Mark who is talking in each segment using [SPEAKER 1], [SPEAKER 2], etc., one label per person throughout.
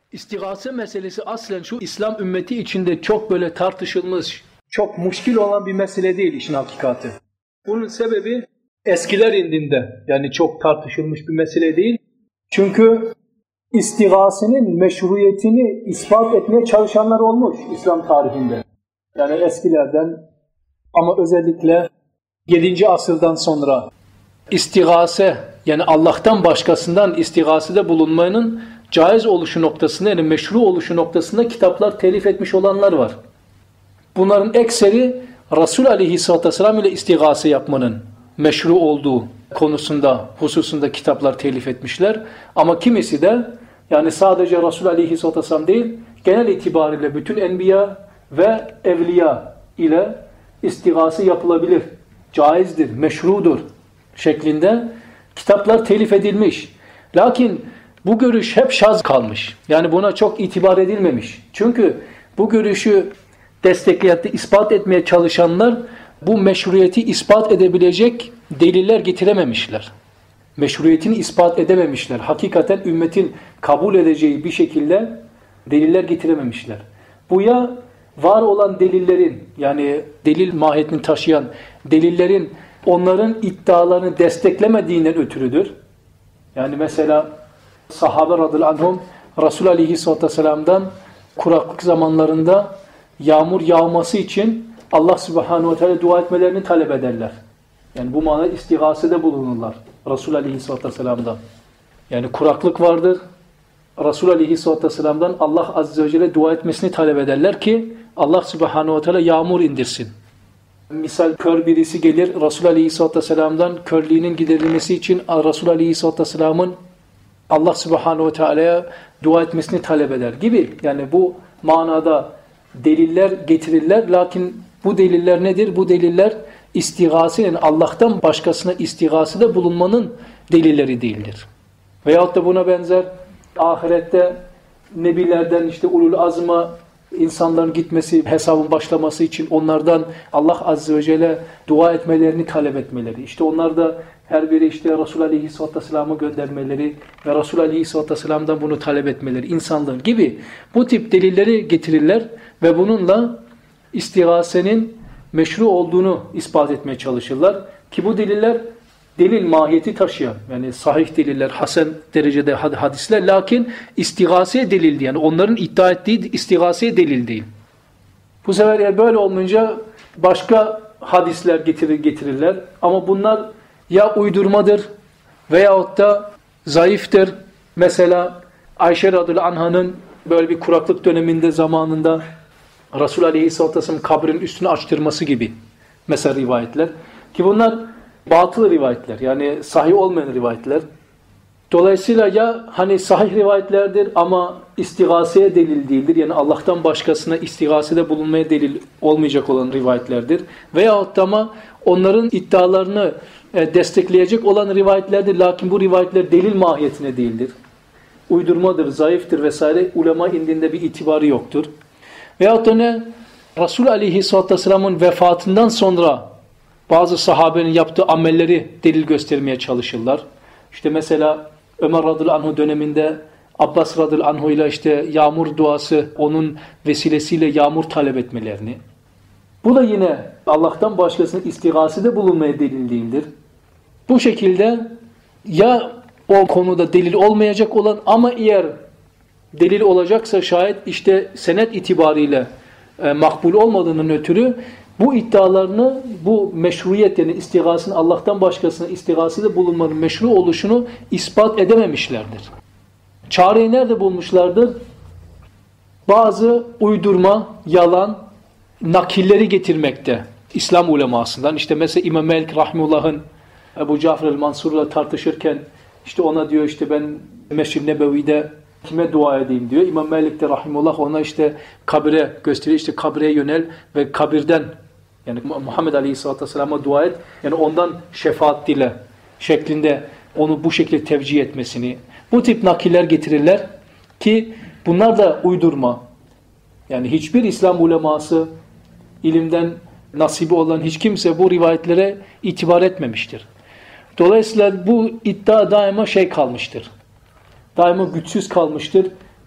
[SPEAKER 1] İstigase meselesi aslen şu İslam ümmeti içinde çok böyle tartışılmış, çok muşkil olan bir mesele değil işin hakikati. Bunun sebebi eskiler indinde, yani çok tartışılmış bir mesele değil. Çünkü istigasenin meşruiyetini ispat etmeye çalışanlar olmuş İslam tarihinde. Yani eskilerden, ama özellikle 7. asırdan sonra istigase, yani Allah'tan başkasından istigasede bulunmanın caiz oluşu noktasında, yani meşru oluşu noktasında kitaplar telif etmiş olanlar var. Bunların ekseri Resul Aleyhisselatü Vesselam ile istigase yapmanın meşru olduğu hususunda kitaplar telif etmişler. Ama kimisi de yani sadece Resul Aleyhisselatü Vesselam değil, genel itibariyle bütün enbiya ve evliya ile istigase yapılabilir, caizdir, meşrudur şeklinde kitaplar telif edilmiş. Lakin bu görüş hep şaz kalmış. Yani buna çok itibar edilmemiş. Çünkü bu görüşü destekleyen, ispat etmeye çalışanlar bu meşruiyeti ispat edebilecek deliller getirememişler. Meşruiyetini ispat edememişler. Hakikaten ümmetin kabul edeceği bir şekilde deliller getirememişler. Bu ya var olan delillerin, yani delil mahiyetini taşıyan delillerin onların iddialarını desteklemediğinden ötürüdür. Yani mesela sahabe radıyallahu anhum Resul Aleyhisselatü Vesselam'dan kuraklık zamanlarında yağmur yağması için Allah Subhanahu ve Teala dua etmelerini talep ederler. Yani bu manada istigasede bulunurlar Resul Aleyhisselatü Vesselam'dan. Yani kuraklık vardır. Resul Aleyhisselatü Vesselam'dan Allah Azze ve Celle dua etmesini talep ederler ki Allah Subhanahu ve Teala yağmur indirsin. Misal kör birisi gelir Resul Aleyhisselatü Vesselam'dan körlüğünün giderilmesi için Resul Aleyhisselatü Vesselam'ın Allah Subhanahu ve Teala'ya dua etmesini talep eder gibi. Yani bu manada deliller getirirler. Lakin bu deliller nedir? Bu deliller istigasenin, Allah'tan başkasına istigasede bulunmanın delilleri değildir. Veyahut da buna benzer ahirette nebilerden işte ulul azma insanların gitmesi, hesabın başlaması için onlardan Allah Azze ve Celle dua etmelerini talep etmeleri. İşte onlar da her biri işte Resul Aleyhisselatü Vesselam'ı göndermeleri ve Resul Aleyhisselatü Vesselam'dan bunu talep etmeleri, insanlığın gibi bu tip delilleri getirirler ve bununla istigasenin meşru olduğunu ispat etmeye çalışırlar. Ki bu deliller delil mahiyeti taşıyan, yani sahih deliller, hasen derecede hadisler, lakin istigaseye delil değil. Yani onların iddia ettiği istigaseye delil değil. Bu sefer yani böyle olunca başka hadisler getirirler ama bunlar ya uydurmadır veyahut da zayıftır. Mesela Ayşe radıyallahu anh'ın böyle bir kuraklık döneminde zamanında Resul Aleyhisselatü Vesselam'ın kabrinin üstünü açtırması gibi mesela rivayetler. Ki bunlar batıl rivayetler, yani sahih olmayan rivayetler. Dolayısıyla ya hani sahih rivayetlerdir ama istigaseye delil değildir. Yani Allah'tan başkasına istigasede bulunmaya delil olmayacak olan rivayetlerdir. Veyahut da ama onların iddialarını destekleyecek olan rivayetlerdir. Lakin bu rivayetler delil mahiyetine değildir. Uydurmadır, zayıftır vesaire. Ulema indinde bir itibarı yoktur. Veyahut da ne? Resul Aleyhisselatü Vesselam'ın vefatından sonra bazı sahabenin yaptığı amelleri delil göstermeye çalışırlar. İşte mesela Ömer radıyallahu anh döneminde Abbas radıyallahu anh ile işte yağmur duası, onun vesilesiyle yağmur talep etmelerini. Bu da yine Allah'tan başkasının istigasede bulunmaya delil değildir. Bu şekilde ya o konuda delil olmayacak olan ama eğer delil olacaksa şayet işte senet itibariyle makbul olmadığının ötürü bu iddialarını, bu meşruiyet yani istigasının Allah'tan başkasına istigasede bulunmanın meşru oluşunu ispat edememişlerdir. Çareyi nerede bulmuşlardır? Bazı uydurma, yalan nakilleri getirmekte İslam ulemasından. İşte mesela İmam Malik rahimullah'ın Ebu Cafer el-Mansur'la tartışırken işte ona diyor işte ben Meşri Nebevi'de kime dua edeyim diyor. İmam Malik de rahimullah ona işte kabire gösteriyor. İşte kabire yönel ve kabirden yani Muhammed Aleyhisselatü Vesselam'a dua et. Yani ondan şefaat dile şeklinde onu bu şekilde tevcih etmesini. Bu tip nakiller getirirler ki bunlar da uydurma. Yani hiçbir İslam uleması ilimden nasibi olan hiç kimse bu rivayetlere itibar etmemiştir. Dolayısıyla bu iddia daima kalmıştır. Daima güçsüz kalmıştır.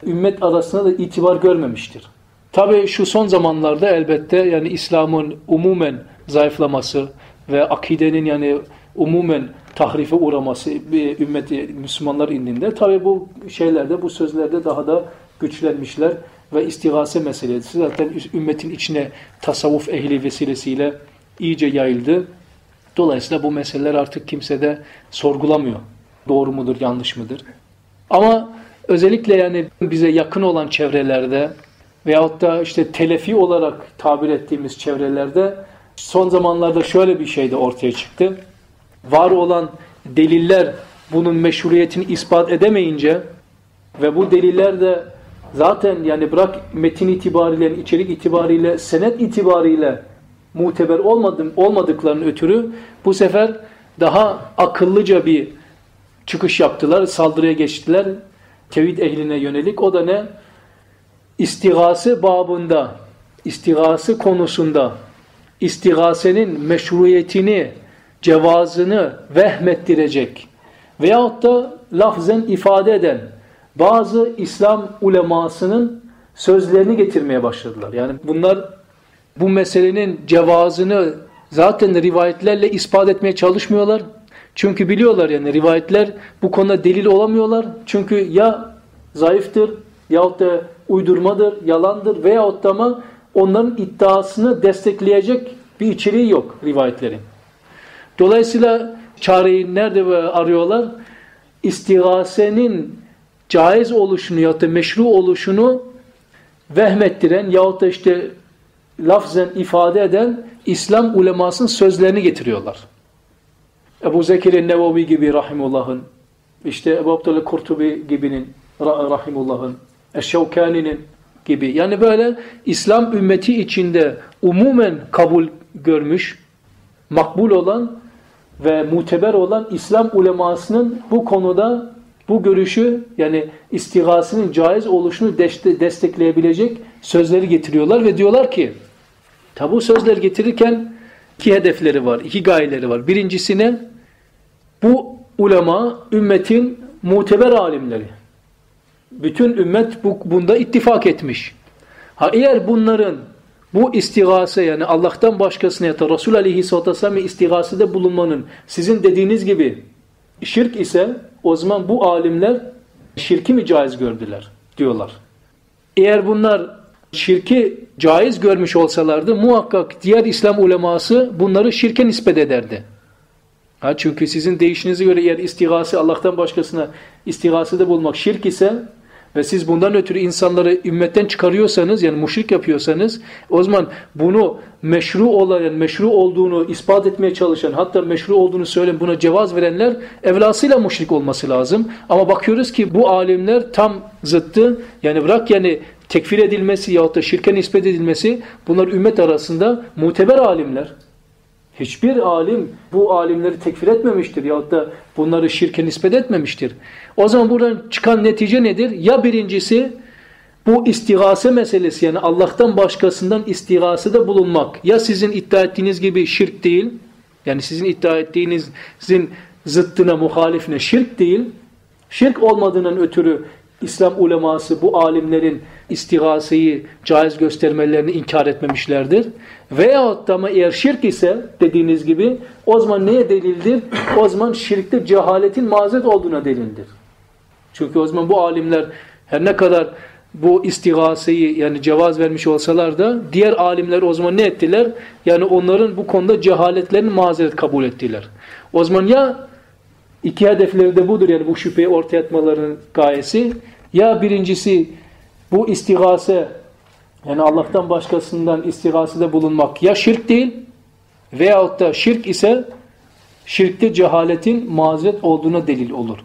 [SPEAKER 1] ümmet arasında da itibar görmemiştir. Tabii şu son zamanlarda elbette yani İslam'ın umumen zayıflaması ve akidenin yani umumen tahrife uğraması ümmeti Müslümanlar indinde tabii bu şeylerde, bu sözlerde daha da güçlenmişler ve istigase meselesi zaten ümmetin içine tasavvuf ehli vesilesiyle iyice yayıldı. Dolayısıyla bu meseleler artık kimse de sorgulamıyor. Doğru mudur, yanlış mıdır? Ama özellikle yani bize yakın olan çevrelerde veyahut da işte telefi olarak tabir ettiğimiz çevrelerde son zamanlarda şöyle bir şey de ortaya çıktı. Var olan deliller bunun meşruiyetini ispat edemeyince ve bu deliller de zaten yani bırak metin itibariyle, içerik itibariyle, senet itibariyle muteber olmadıklarının ötürü bu sefer daha akıllıca bir çıkış yaptılar, saldırıya geçtiler tevhid ehline yönelik. O da ne? İstigase babında, istigase konusunda, istigasenin meşruiyetini, cevazını vehmettirecek veyahut da lafzen ifade eden bazı İslam ulemasının sözlerini getirmeye başladılar. Yani bunlar bu meselenin cevazını zaten rivayetlerle ispat etmeye çalışmıyorlar. Çünkü biliyorlar yani rivayetler bu konuda delil olamıyorlar. Çünkü ya zayıftır yahut da uydurmadır, yalandır veyahut da ama onların iddiasını destekleyecek bir içeriği yok rivayetlerin. Dolayısıyla çareyi nerede arıyorlar? İstigasenin caiz oluşunu yahut da meşru oluşunu vehmettiren yahut da işte lafzen ifade eden İslam ulemasının sözlerini getiriyorlar. Ebu Zekir Nevevi gibi rahimullah'ın, işte Ebu Abdülhamid Kurtubi gibinin rahimullah'ın, Eşşevkani'nin gibi. Yani böyle İslam ümmeti içinde umumen kabul görmüş, makbul olan ve muteber olan İslam ulemasının bu konuda bu görüşü yani istigasının caiz oluşunu destekleyebilecek sözleri getiriyorlar ve diyorlar ki tabi bu sözler getirirken iki hedefleri var, iki gayeleri var. Birincisine bu ulema ümmetin muteber alimleri. Bütün ümmet bunda ittifak etmiş. Eğer bunların bu istigase yani Allah'tan başkasına ya da Resul Aleyhisselatü Vesselam'ın istigasede bulunmanın sizin dediğiniz gibi şirk ise o zaman bu alimler şirki mi caiz gördüler diyorlar. Eğer bunlar şirki caiz görmüş olsalardı muhakkak diğer İslam uleması bunları şirke nispet ederdi. Çünkü sizin deyişinize göre eğer istigase Allah'tan başkasına istigasede bulmak şirk ise ve siz bundan ötürü insanları ümmetten çıkarıyorsanız yani müşrik yapıyorsanız o zaman bunu meşru olduğunu ispat etmeye çalışan hatta meşru olduğunu söyleyen buna cevaz verenler evlasıyla müşrik olması lazım. Ama bakıyoruz ki bu alimler tam zıttı yani bırak yani tekfir edilmesi yahut da şirke nispet edilmesi bunlar ümmet arasında muteber alimler. Hiçbir alim bu alimleri tekfir etmemiştir yahut da bunları şirke nispet etmemiştir. O zaman buradan çıkan netice nedir? Ya birincisi bu istigase meselesi yani Allah'tan başkasından istigasede bulunmak ya sizin iddia ettiğiniz gibi şirk değil yani sizin iddia ettiğinizin zıttına muhalifine şirk değil. Şirk olmadığından ötürü İslam uleması bu alimlerin istigaseyi caiz göstermelerini inkar etmemişlerdir. Veyahut da ama eğer şirk ise dediğiniz gibi o zaman neye delildir? O zaman şirkte cehaletin mazeret olduğuna delildir. Çünkü o zaman bu alimler her ne kadar bu istigaseyi yani cevaz vermiş olsalar da diğer alimler o zaman ne ettiler? Yani onların bu konuda cehaletlerini mazeret kabul ettiler. O zaman ya iki hedefleri de budur yani bu şüpheyi ortaya atmalarının gayesi. Ya birincisi bu istigase yani Allah'tan başkasından istigasede bulunmak ya şirk değil veyahut da şirk ise şirkte cehaletin mazeret olduğuna delil olur.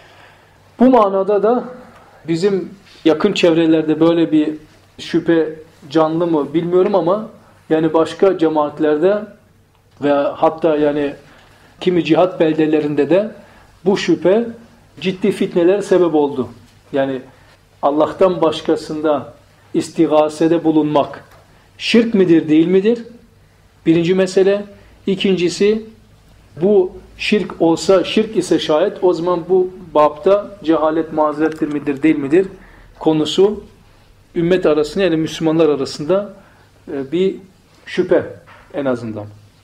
[SPEAKER 1] Bu manada da bizim yakın çevrelerde böyle bir şüphe canlı mı bilmiyorum ama yani başka cemaatlerde ve hatta yani kimi cihat beldelerinde de bu şüphe ciddi fitnelere sebep oldu. Yani Allah'tan başkasında istigasede bulunmak şirk midir değil midir? Birinci mesele. İkincisi bu şirk olsa şirk ise şayet o zaman bu babda cehalet mazerettir midir değil midir? konusu ümmet arasında, yani Müslümanlar arasında bir şüphe en azından.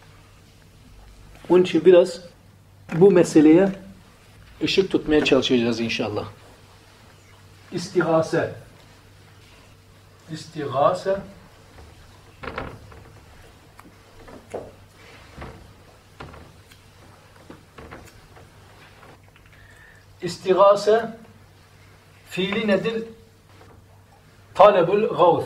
[SPEAKER 1] Onun için biraz bu meseleye ışık tutmaya çalışacağız inşallah. İstigase. İstigase. İstigase fiili nedir? Talebul gavz.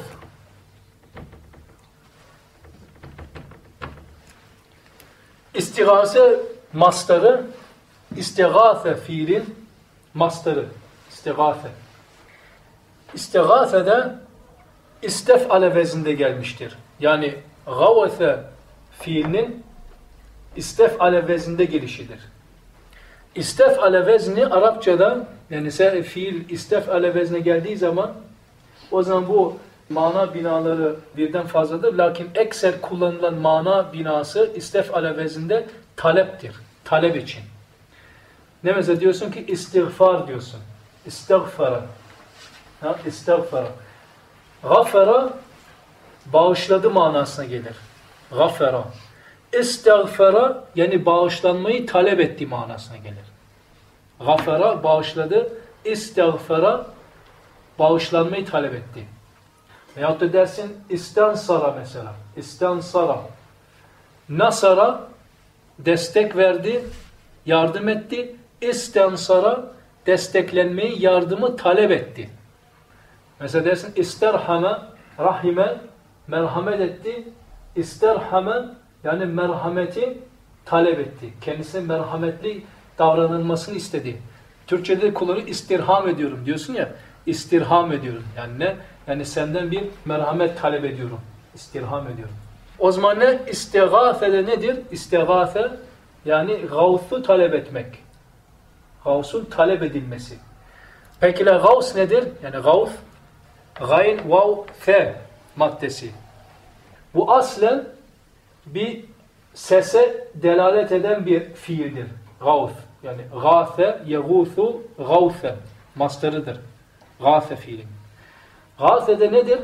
[SPEAKER 1] İstigase mastarı, istigase fiilin mastarı. İstigase. İstigase de istef'ale vezinde gelmiştir. Yani gavse fiilinin istef'ale vezinde gelişidir. İstef'ale vezni Arapçada, yani fiil istef'ale vezne geldiği zaman o zaman bu mana binaları birden fazladır. Lakin ekser kullanılan mana binası istef'ale vezinde taleptir. Talep için. Ne mesela diyorsun ki istiğfar diyorsun. İstiğfara. İstiğfara. Gafara bağışladı manasına gelir. Gafara. İstiğfara yani bağışlanmayı talep etti manasına gelir. Gafara bağışladı. İstiğfara bağışlanmayı talep etti. Veyahut da dersin istansara mesela. İstansara. Nasara destek verdi, yardım etti. İstansara desteklenmeyi, yardımı talep etti. Mesela dersin isterhame, rahime, merhamet etti. İsterhame yani merhameti talep etti. Kendisine merhametli davranılmasını istedi. Türkçe'de kullanıyor istirham ediyorum diyorsun ya. İstirham ediyorum. Yani ne? Yani senden bir merhamet talep ediyorum. İstirham ediyorum. O zaman ne? İstigâfe'de nedir? İstigâfe yani gavsu talep etmek. Gavsun talep edilmesi. Peki gavs nedir? Yani gavs gayn, vav, fe maddesi. Bu aslen bir sese delalet eden bir fiildir. Gavs. Yani gâfe, yegûthu, gavfe. Mastarıdır. Gâfe fiili. Gâfe'de nedir?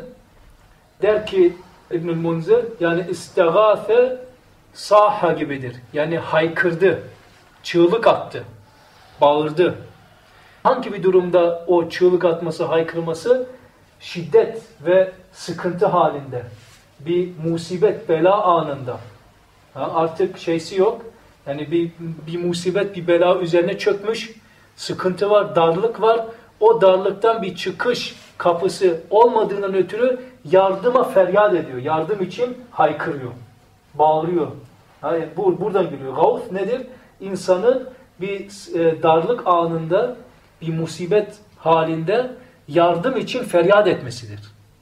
[SPEAKER 1] Der ki İbnül Munzir, yani istigâfe saha gibidir. Yani haykırdı, çığlık attı, bağırdı. Hangi bir durumda o çığlık atması, haykırması? Şiddet ve sıkıntı halinde. Bir musibet, bela anında. Artık şeysi yok. Yani bir musibet, bir bela üzerine çökmüş. Sıkıntı var, darlık var. O darlıktan bir çıkış kapısı olmadığından ötürü yardıma feryat ediyor. Yardım için haykırıyor. Bağırıyor. Yani buradan geliyor. Gavs nedir? İnsanın bir darlık anında, bir musibet halinde yardım için feryat etmesidir.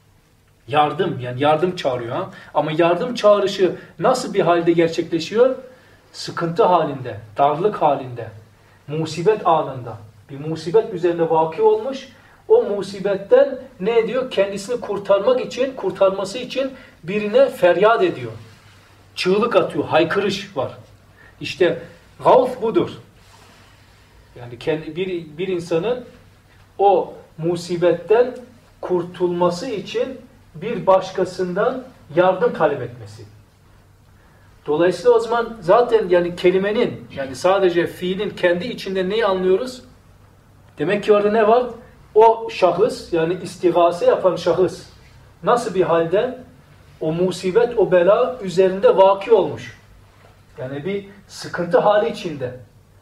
[SPEAKER 1] Yardım, yani yardım çağırıyor. Ama yardım çağrışı nasıl bir halde gerçekleşiyor? Sıkıntı halinde, darlık halinde, musibet anında. Bir musibet üzerine vaki olmuş. O musibetten ne ediyor? Kendisini kurtarmak için, kurtarması için birine feryat ediyor. Çığlık atıyor, haykırış var. İşte gavs budur. Yani bir insanın o musibetten kurtulması için bir başkasından yardım talep etmesi. Dolayısıyla o zaman zaten yani kelimenin, yani sadece fiilin kendi içinde neyi anlıyoruz? Demek ki orada ne var? O şahıs, yani istigase yapan şahıs nasıl bir halde? O musibet, o bela üzerinde vaki olmuş. Yani bir sıkıntı hali içinde.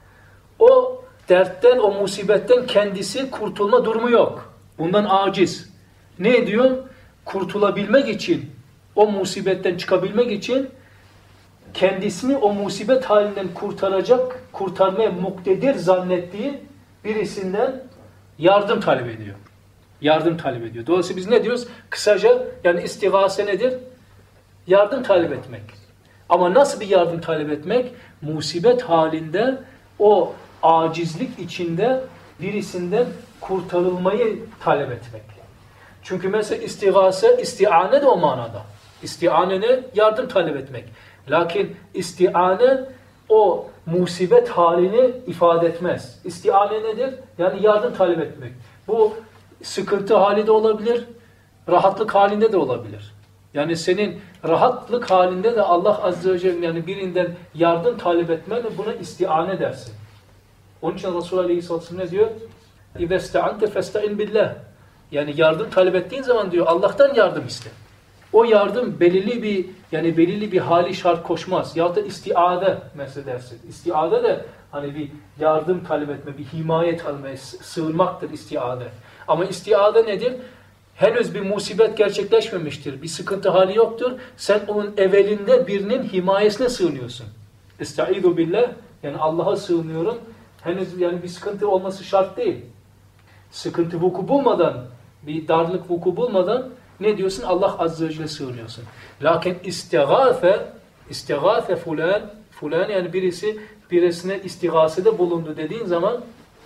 [SPEAKER 1] O dertten, o musibetten kendisi kurtulma durumu yok. Bundan aciz. Ne ediyor? Kurtulabilmek için, o musibetten çıkabilmek için kendisini o musibet halinden kurtarmaya muktedir zannettiği birisinden yardım talep ediyor. Yardım talep ediyor. Dolayısıyla biz ne diyoruz? Kısaca yani istigase nedir? Yardım talep etmek. Ama nasıl bir yardım talep etmek? Musibet halinde o acizlik içinde birisinden kurtarılmayı talep etmek. Çünkü mesela istigase, istiane de o manada. İstiane ne? Yardım talep etmek. Lakin istiane o musibet halini ifade etmez. İstiane nedir? Yani yardım talep etmek. Bu sıkıntı hali de olabilir, rahatlık halinde de olabilir. Yani senin rahatlık halinde de Allah Azze ve Celle yani birinden yardım talep etmen buna istiane dersin. Onun için Resulullah Aleyhisselatü Vesselam ne diyor? اِذَا اسْتَعَنْتَ فَاسْتَعِنْ بِاللّٰهِ Yani yardım talep ettiğin zaman diyor Allah'tan yardım iste. O yardım belirli bir hali şart koşmaz. Yahut da istiade mesela dersin. İstiade de hani bir yardım talep etme, bir himaye talep, sığınmaktır istiade. Ama istiade nedir? Henüz bir musibet gerçekleşmemiştir. Bir sıkıntı hali yoktur. Sen onun evvelinde birinin himayesine sığınıyorsun. Estaizu billah yani Allah'a sığınıyorum. Henüz yani bir sıkıntı olması şart değil. Sıkıntı vuku bulmadan, bir darlık vuku bulmadan ne diyorsun? Allah Azze ve Celle sığınıyorsun. Lakin istigâfe fulan yani birisine istigasede bulundu dediğin zaman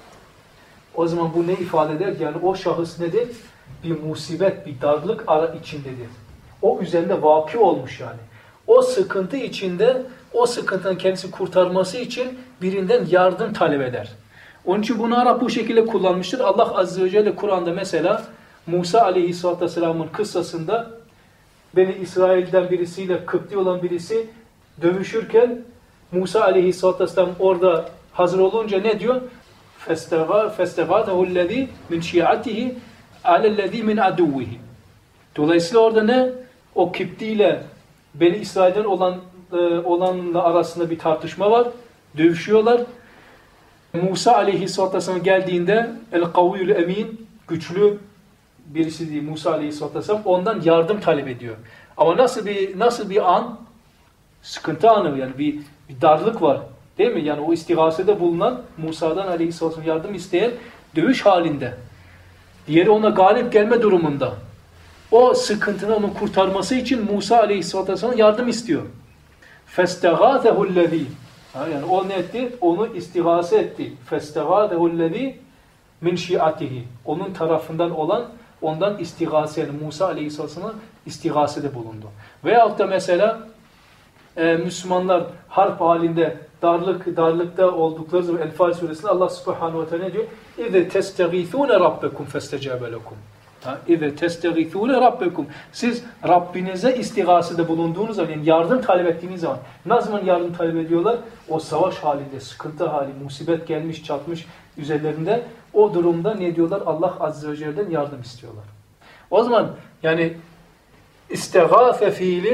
[SPEAKER 1] o zaman bu ne ifade eder? Yani o şahıs nedir? Bir musibet, bir darlık içindedir. O üzerinde vaki olmuş yani. O sıkıntı içinde, o sıkıntının kendisi kurtarması için birinden yardım talep eder. Onun için bunu Arap bu şekilde kullanmıştır. Allah Azze ve Celle Kur'an'da mesela Musa Aleyhisselatü Vesselam'ın kıssasında Beni İsrail'den birisiyle Kıpti olan birisi dövüşürken Musa Aleyhisselatü Vesselam orada hazır olunca ne diyor? فَاسْتَغَاثَهُ الَّذ۪ي مِنْ شِيَعَتِهِ عَلَى الَّذ۪ي مِنْ عَدُوِّهِ Dolayısıyla orada ne? O Kıpti ile Beni İsrail'den olanla arasında bir tartışma var. Dövüşüyorlar. Musa Aleyhisselatü Vesselam geldiğinde El-Kavvül Emin güçlü birisi değil Musa Aleyhisselatü Vesselam ondan yardım talep ediyor. Ama nasıl bir an? Sıkıntı anı yani bir darlık var. Değil mi? Yani o istigasede bulunan Musa'dan Aleyhisselatü Vesselam yardım isteyen dövüş halinde. Diğeri ona galip gelme durumunda. O sıkıntını onun kurtarması için Musa Aleyhisselatü Vesselam yardım istiyor. فَاسْتَغَاثَهُ الَّذ۪ي Yani o ne etti? Onu istigase etti. فَاسْتَغَاثَهُ الَّذ۪ي min şiatihi. Onun tarafından olan ondan istigase yani Musa Aleyhisselam'a istigasede bulundu. Veyahut da mesela Müslümanlar harp halinde darlıkta oldukları zaman Enfal suresinde Allah Subhanahu ve Teala ne diyor? İze testeğithûne rabbekum festecâbe lekum. İze testeğithûne rabbekum. Siz Rabbinize istigasede bulunduğunuz zaman yani yardım talep ettiğiniz zaman ne zaman yardım talep ediyorlar? O savaş halinde, sıkıntı hali, musibet gelmiş, çatmış üzerlerinde o durumda ne diyorlar? Allah Azze ve Celle'den yardım istiyorlar. O zaman yani istigâfe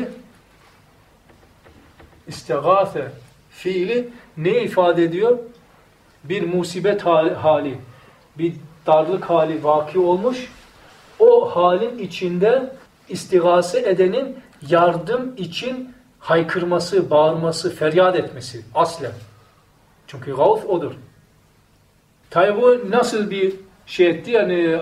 [SPEAKER 1] fiili ne ifade ediyor? Bir musibet hali, bir darlık hali vaki olmuş. O halin içinde istigase edenin yardım için haykırması, bağırması, feryat etmesi aslen. Çünkü gavf odur. Tabi bu nasıl bir şey etti yani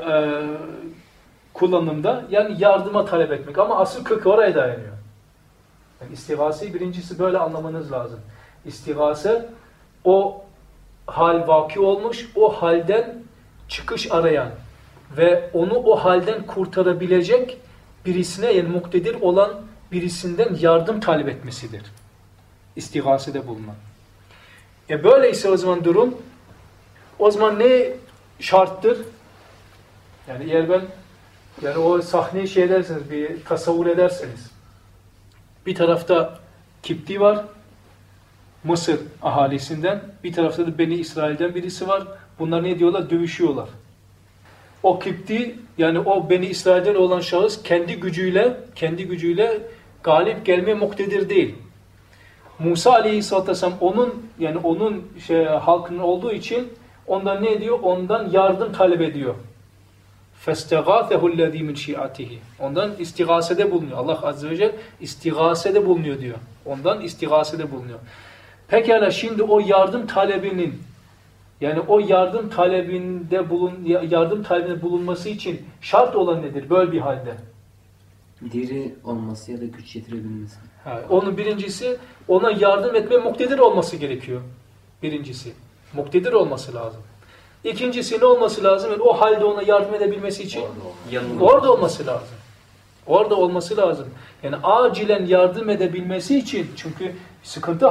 [SPEAKER 1] kullanımda? Yani yardıma talep etmek ama asıl kökü oraya dayanıyor. Yani istigaseyi birincisi böyle anlamanız lazım. İstigase o hal vaki olmuş, o halden çıkış arayan ve onu o halden kurtarabilecek birisine yani muktedir olan birisinden yardım talep etmesidir. İstigasede bulunan. Böyleyse o zaman durum o zaman ne şarttır? Yani eğer yani o sahneyi şey ederseniz, bir tasavvur ederseniz bir tarafta Kipti var, Mısır ahalisinden, bir tarafta da Beni İsrail'den birisi var. Bunlar ne diyorlar? Dövüşüyorlar. O Kipti yani o Beni İsrail'den olan şahıs kendi gücüyle galip gelmeye muktedir değil. Musa Aleyhisselatü Vesselam onun halkının olduğu için ondan ne ediyor? Ondan yardım talep ediyor. فَاسْتَغَاثَهُ الَّذ۪ي مِنْ شِيَعَتِهِ Ondan istigasede bulunuyor. Allah Azze ve Celle istigasede bulunuyor diyor. Ondan istigasede bulunuyor. Pekala şimdi o yardım talebinin yani o yardım talebinde bulunması için şart olan nedir? Böyle bir halde.
[SPEAKER 2] Diri olması ya da güç yetirebilmesi.
[SPEAKER 1] Onun birincisi ona yardım etmeye muktedir olması gerekiyor. Birincisi. Muktedir olması lazım. İkincisi ne olması lazım? Yani o halde ona yardım edebilmesi için orada olması lazım. Orada olması lazım. Yani acilen yardım edebilmesi için çünkü sıkıntı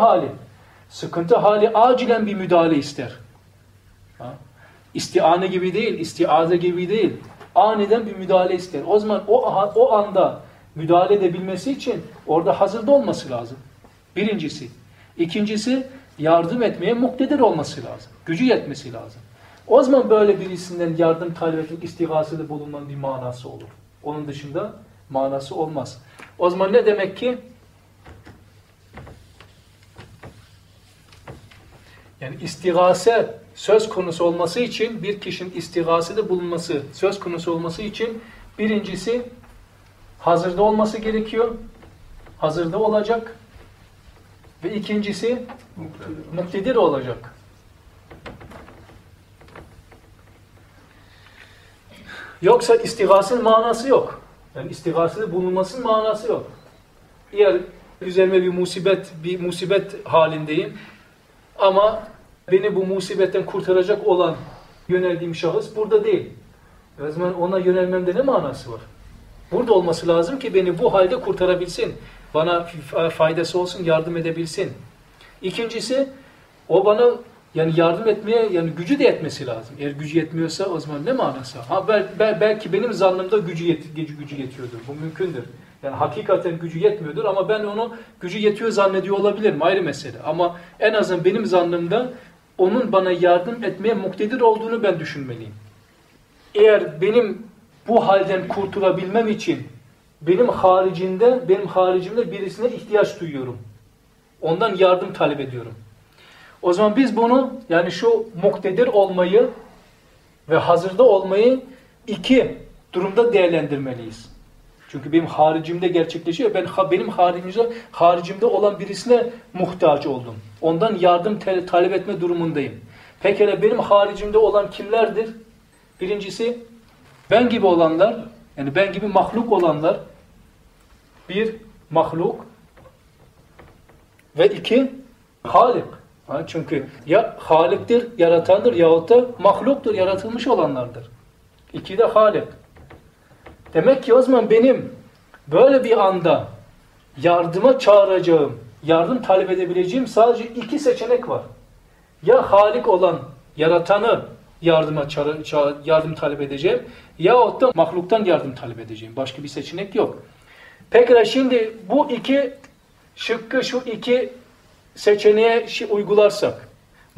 [SPEAKER 1] hali acilen bir müdahale ister. İstiane gibi değil, istiaze gibi değil. Aniden bir müdahale ister. O zaman o anda müdahale edebilmesi için orada hazırda olması lazım. Birincisi. İkincisi, yardım etmeye muktedir olması lazım. Gücü yetmesi lazım. O zaman böyle birisinden yardım talep etmek, istigasede bulunmanın bir manası olur. Onun dışında manası olmaz. O zaman ne demek ki? Yani istigase söz konusu olması için, bir kişinin istigasede bulunması söz konusu olması için birincisi hazırda olması gerekiyor. Hazırda olacak. Ve ikincisi muktedir olacak. Yoksa istigasının manası yok. Yani istigasede bulunmasının manası yok. Eğer üzerime bir musibet halindeyim ama beni bu musibetten kurtaracak olan yöneldiğim şahıs burada değil. O zaman ona yönelmemde ne manası var? Burada olması lazım ki beni bu halde kurtarabilsin. Bana faydası olsun, yardım edebilsin. İkincisi, o bana yani yardım etmeye yani gücü de yetmesi lazım. Eğer gücü yetmiyorsa o zaman ne manası? Belki benim zannımda gücü yetiyordur. Bu mümkündür. Yani hakikaten gücü yetmiyordur ama ben onu gücü yetiyor zannediyor olabilirim. Ayrı mesele. Ama en azından benim zannımda onun bana yardım etmeye muktedir olduğunu ben düşünmeliyim. Eğer benim bu halden kurtulabilmem için benim haricimde birisine ihtiyaç duyuyorum. Ondan yardım talep ediyorum. O zaman biz bunu yani şu muktedir olmayı ve hazırda olmayı iki durumda değerlendirmeliyiz. Çünkü benim haricimde gerçekleşiyor. Benim haricimde olan birisine muhtaç oldum. Ondan yardım talep etme durumundayım. Pekala benim haricimde olan kimlerdir? Birincisi ben gibi olanlar, yani ben gibi mahluk olanlar. Bir, mahluk ve iki, Halik. Çünkü ya Halik'tir, yaratandır yahut da mahluktur, yaratılmış olanlardır. İki de Halik. Demek ki o zaman benim böyle bir anda yardıma çağıracağım, yardım talep edebileceğim sadece iki seçenek var. Ya Halik olan yaratanı yardım talep edeceğim yahut da mahluktan yardım talep edeceğim. Başka bir seçenek yok. Pekala şimdi bu iki şıkkı, şu iki seçeneğe uygularsak,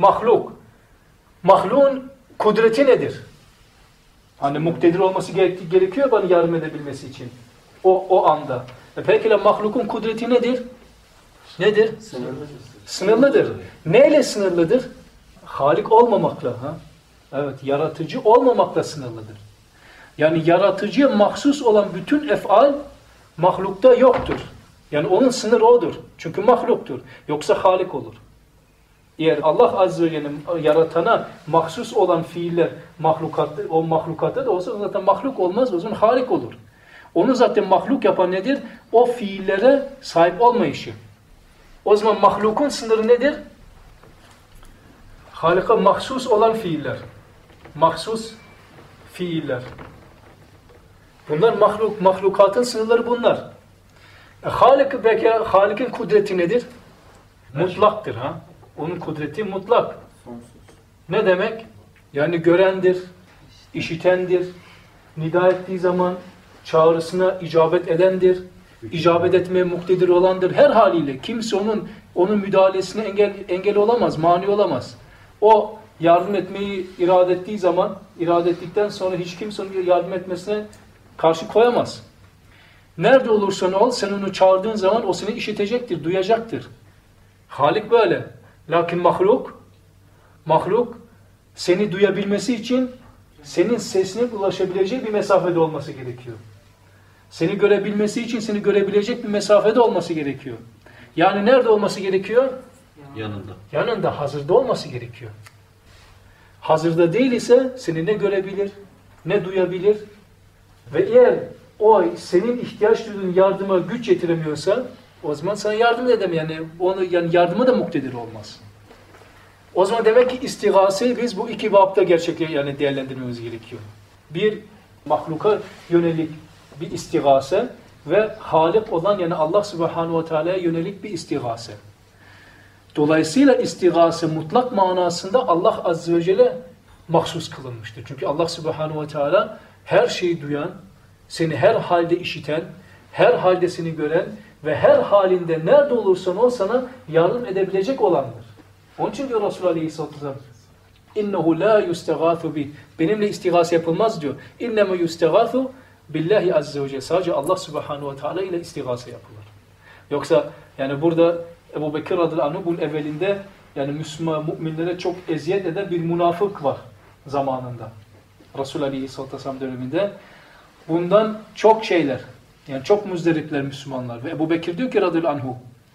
[SPEAKER 1] mahluğun kudreti nedir? Hani muktedir olması gerekiyor bana yardım edebilmesi için. O anda. Pekala mahlukun kudreti nedir? Nedir? Sınırlıdır. Neyle sınırlıdır? Halik olmamakla. Evet, yaratıcı olmamakla sınırlıdır. Yani yaratıcıya mahsus olan bütün efal mahlukta yoktur. Yani onun sınırı odur. Çünkü mahluktur. Yoksa Halik olur. Eğer Allah Azze ve Celle'nin yaratana mahsus olan fiiller mahlukatta da olsa zaten mahluk olmaz, o zaman Halik olur. Onu zaten mahluk yapan nedir? O fiillere sahip olmayışı. O zaman mahlukun sınırı nedir? Halik'a mahsus olan fiiller. Mahsus fiiller. Bunlar mahlukatın sınırları bunlar. Halik'in kudreti nedir? Mutlaktır. Onun kudreti mutlak.
[SPEAKER 2] Sonsuz.
[SPEAKER 1] Ne demek? Yani görendir, işitendir, nida ettiği zaman çağrısına icabet edendir, icabet etmeye muktedir olandır. Her haliyle kimse onun müdahalesine engel olamaz, mani olamaz. O yardım etmeyi irade ettikten sonra hiç kimse onun yardım etmesine karşı koyamaz. Nerede olursan ol, sen onu çağırdığın zaman o seni işitecektir, duyacaktır. Halik böyle. Lakin mahluk seni duyabilmesi için senin sesine ulaşabileceği bir mesafede olması gerekiyor. Seni görebilmesi için seni görebilecek bir mesafede olması gerekiyor. Yani nerede olması gerekiyor?
[SPEAKER 3] Yanında.
[SPEAKER 1] Yanında, hazırda olması gerekiyor. Hazırda değil ise seni ne görebilir, ne duyabilir ve eğer o senin ihtiyaç duyduğun yardıma güç yetiremiyorsa o zaman sana yardım edemiyor. Yani yardıma da muktedir olmaz. O zaman demek ki istigaseyi biz bu iki babda değerlendirmemiz gerekiyor. Bir, mahluka yönelik bir istigase ve Halik olan yani Allah Subhanahu ve Teala'ya yönelik bir istigase. Dolayısıyla istigase mutlak manasında Allah Azze ve Celle mahsus kılınmıştır. Çünkü Allah Subhanahu ve Teala her şeyi duyan, seni her halde işiten, her halde seni gören ve her halinde nerede olursan ol sana yardım edebilecek olandır. Onun için diyor Resulullah Aleyhisselatü Vesselam, İnnehu la yustegâthu bih. Benimle istigâse yapılmaz diyor. İnneme yustegâthu billahi azze ve celle. Sadece Allah subhanahu ve teala ile istigâse yapılır. Yoksa yani burada Ebu Bekir radıyallahu anh bunun evvelinde yani Müslüman müminlere çok eziyet eden bir münafık var zamanında. Resul Aleyhisselatü Vesselam döneminde. Bundan çok şeyler, yani çok muzdaripler Müslümanlar. Ve Ebu Bekir diyor ki radıyallahu anhu,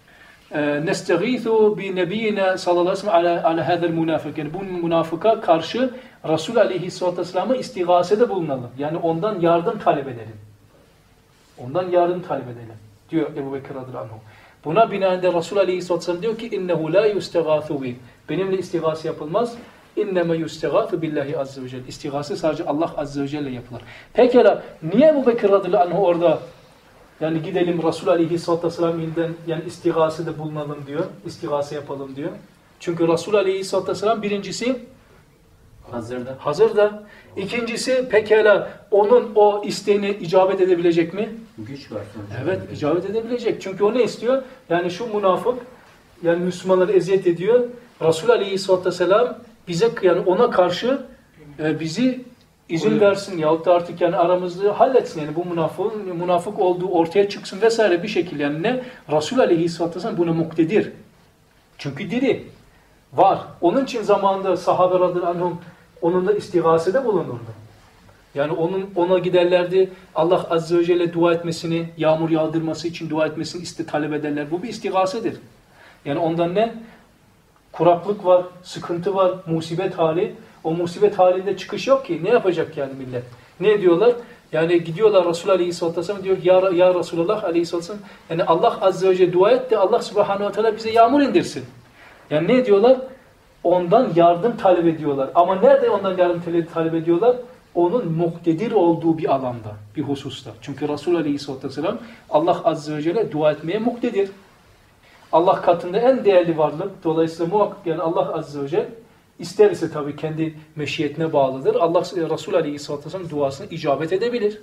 [SPEAKER 1] nestagîthu bi nebiyyina sallallahu aleyhi ve sellem ala hâzel münafık. Yani bu münafıka karşı Resul Aleyhisselatü Vesselam'a istigasede bulunalım. Yani ondan yardım talep edelim. Ondan yardım talep edelim diyor Ebu Bekir radıyallahu anh. Buna binaen de Resul Aleyhisselatü Vesselam diyor ki innehu la yustegâthu bi. Benimle istigase yapılmaz. İnneme yustegâthu billahi azze ve celle. İstigase sadece Allah azze ve celle yapılır. Pekala niye Ebu Bekir radıyallahu anh orada yani gidelim Resul Aleyhisselatü Vesselam'dan yani istigasede bulunalım diyor. İstigase yapalım diyor. Çünkü Resul Aleyhisselatü Vesselam birincisi hazırda. İkincisi pekala onun o isteğine icabet edebilecek mi?
[SPEAKER 2] Güç var.
[SPEAKER 1] Evet, icabet edebilecek. Çünkü o ne istiyor? Yani şu münafık yani Müslümanları eziyet ediyor. Resul Aleyhisselatü Vesselam bize yani ona karşı bizi izin versin yahut da artık yani aramızda halletsin. Yani bu münafık olduğu ortaya çıksın vesaire bir şekilde. Yani ne? Resul Aleyhisselatü Vesselam buna muktedir. Çünkü diri. Var. Onun için zamanında sahabe radıyallahu anhum onunla istigasede bulunurdu. Yani ona giderlerdi. Allah azze ve celle dua etmesini, yağmur yağdırması için dua etmesini talep ederler. Bu bir istigasedir. Yani ondan ne? Kuraklık var, sıkıntı var, musibet hali. O musibet halinde çıkış yok ki. Ne yapacak yani millet? Ne diyorlar? Yani gidiyorlar Resulullah Aleyhisselatü Vesselam diyor ya Resulullah Aleyhisselatü Vesselam yani Allah azze ve celle dua et de Allah subhanahu ve teala bize yağmur indirsin. Yani ne diyorlar? Ondan yardım talep ediyorlar. Ama nerede ondan yardım talep ediyorlar? Onun muktedir olduğu bir alanda, bir hususta. Çünkü Resulullah Aleyhisselatü Vesselam Allah azze ve celle dua etmeye muktedir. Allah katında en değerli varlık. Dolayısıyla muhakkak yani Allah azze ve celle isterse tabii kendi meşiyetine bağlıdır. Allah Resulullah Aleyhisselatü Vesselam duasını icabet edebilir.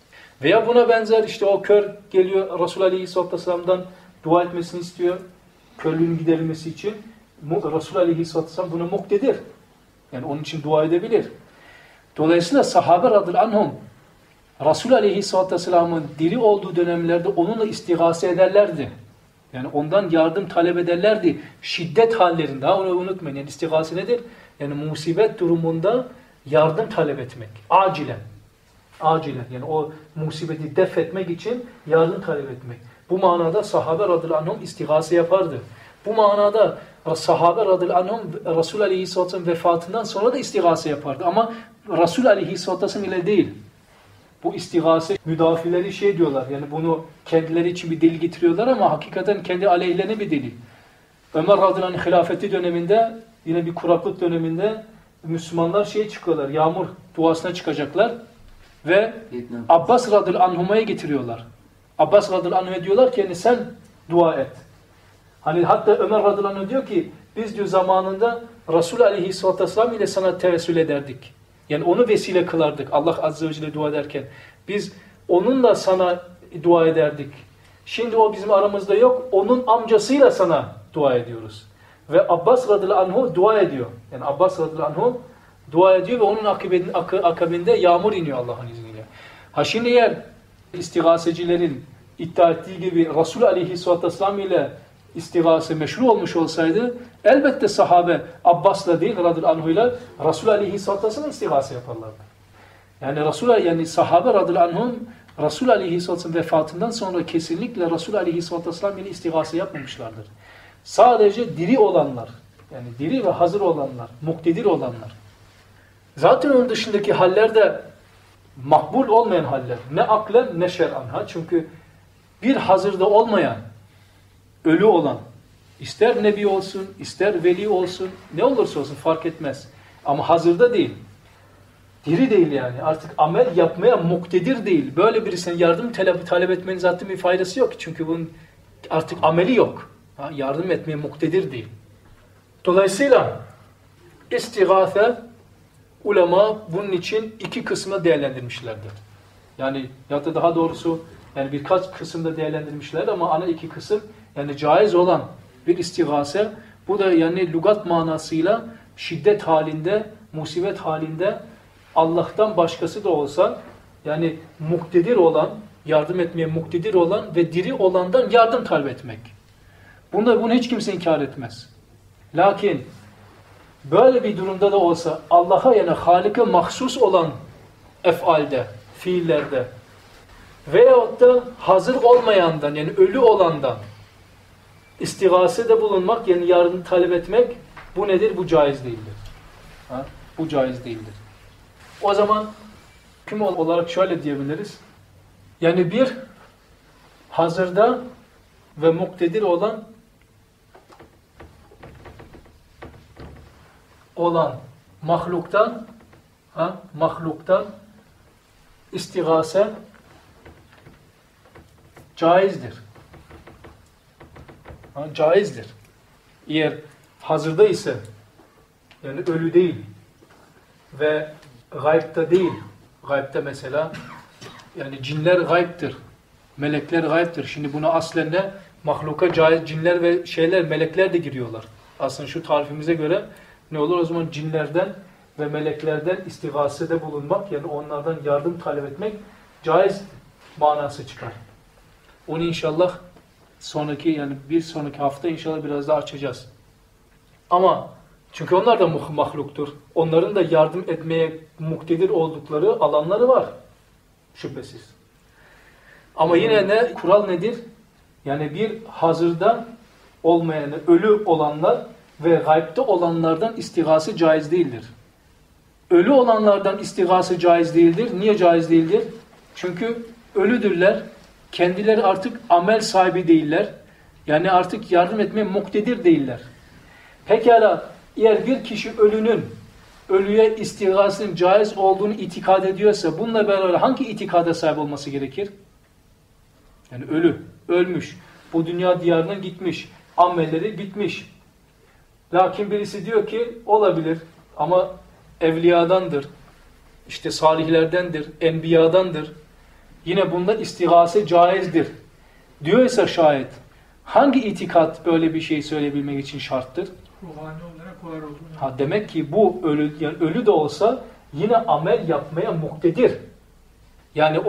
[SPEAKER 1] Veya buna benzer işte o kör geliyor Resulullah Aleyhisselatü Vesselam'dan dua etmesini istiyor. Körlüğün giderilmesi için. Resulullah Aleyhisselatü Vesselam buna muktedir. Yani onun için dua edebilir. Dolayısıyla sahabe radıyallahu anhum Resulullah Aleyhisselatü Vesselam'ın diri olduğu dönemlerde onunla istigase ederlerdi. Yani ondan yardım talep ederlerdi. Şiddet hallerinde. Ha onu unutmayın. Yani istigase nedir? Yani musibet durumunda yardım talep etmek. Acilen. Acilen. Yani o musibeti def etmek için yardım talep etmek. Bu manada sahabe radıyallahu anhum istigase yapardı. Bu manada sahabe radıyallahu anhum Resul Aleyhisselatü Vesselam vefatından sonra da istigase yapardı. Ama Resul Aleyhisselatü Vesselam ile değil. Bu istigase müdafileri şey diyorlar. Yani bunu kendileri için bir delil getiriyorlar ama hakikaten kendi aleyhlerine bir delil. Ömer radıyallahu anh hilafeti döneminde yine bir kuraklık döneminde Müslümanlar şeye çıkıyorlar. Yağmur duasına çıkacaklar ve Abbas radıyallahu anhuma'ya getiriyorlar. Abbas radıyallahu anh'a diyorlar ki yani sen dua et. Hani hatta Ömer radıyallahu anh diyor ki biz diyor zamanında Resul Aleyhisselatü Vesselam ile sana tevessül ederdik. Yani onu vesile kılardık Allah azze ve celle dua ederken. Biz onunla sana dua ederdik. Şimdi o bizim aramızda yok. Onun amcasıyla sana dua ediyoruz. Ve Abbas radıyallahu anhu dua ediyor. Yani Abbas radıyallahu anhu dua ediyor ve onun akabinde yağmur iniyor Allah'ın izniyle. Ha şimdi eğer istigasecilerin iddia ettiği gibi Resul Aleyhisselatü Vesselam ile istigase meşru olmuş olsaydı elbette sahabe Abbas'la değil radıyallahu anhuyla Resul Aleyhisselatü Vesselam istigase yaparlardı. Yani sahabe radıyallahu anhum Resul Aleyhisselatü Vesselam vefatından sonra kesinlikle Resul Aleyhisselatü Vesselam ile istigase yapmamışlardır. Sadece diri olanlar, yani diri ve hazır olanlar, muktedir olanlar. Zaten onun dışındaki haller de makbul olmayan haller. Ne aklen ne şer'an. Çünkü bir hazırda olmayan, ölü olan, ister nebi olsun, ister veli olsun, ne olursa olsun fark etmez. Ama hazırda değil. Diri değil yani. Artık amel yapmaya muktedir değil. Böyle birisine yardım talep etmenin zaten bir faydası yok. Çünkü bunun artık ameli yok. Yardım etmeye muktedir değil. Dolayısıyla istigâse ulema bunun için iki kısmı değerlendirmişlerdir. Yani ya da daha doğrusu yani birkaç kısımda değerlendirmişler ama ana iki kısım yani caiz olan bir istigase, bu da yani lügat manasıyla şiddet halinde, musibet halinde Allah'tan başkası da olsa yani muktedir olan, yardım etmeye muktedir olan ve diri olandan yardım talep etmek. Bunu hiç kimse inkar etmez. Lakin böyle bir durumda da olsa Allah'a yani Halik'e mahsus olan efalde, fiillerde veyahut da hazır olmayandan yani ölü olandan istigasede bulunmak yani yardım talep etmek, bu nedir? Bu caiz değildir. Bu caiz değildir. O zaman hüküm olarak şöyle diyebiliriz. Yani bir hazırda ve muktedir olan mahluktan istigase caizdir. Caizdir. Eğer hazırda ise yani ölü değil ve gaybta değil. Gaybta mesela yani cinler gaybtır. Melekler gaybtır. Şimdi buna aslen de mahluka caiz cinler ve melekler de giriyorlar. Aslında şu tarifimize göre ne olur? O zaman cinlerden ve meleklerden istigasede bulunmak yani onlardan yardım talep etmek caiz manası çıkar. Onu inşallah bir sonraki hafta inşallah biraz daha açacağız. Ama çünkü onlar da mahluktur. Onların da yardım etmeye muktedir oldukları alanları var. Şüphesiz. Ama yine kural nedir? Yani bir hazırda olmayan, ölü olanlar ve gaybte olanlardan istigası caiz değildir. Ölü olanlardan istigası caiz değildir. Niye caiz değildir? Çünkü ölüdürler. Kendileri artık amel sahibi değiller. Yani artık yardım etmeye muktedir değiller. Pekala eğer bir kişi ölüye istigasının caiz olduğunu itikad ediyorsa bununla beraber hangi itikada sahip olması gerekir? Yani ölmüş. Bu dünya diyarına gitmiş. Amelleri bitmiş. Lakin birisi diyor ki olabilir ama evliyadandır. İşte salihlerdendir, enbiyadandır. Yine bunda istigase caizdir. Diyorsa şayet hangi itikat böyle bir şey söyleyebilmek için şarttır?
[SPEAKER 3] Ruhani olarak var olduğunu.
[SPEAKER 1] Demek ki bu ölü de olsa yine amel yapmaya muktedir. Yani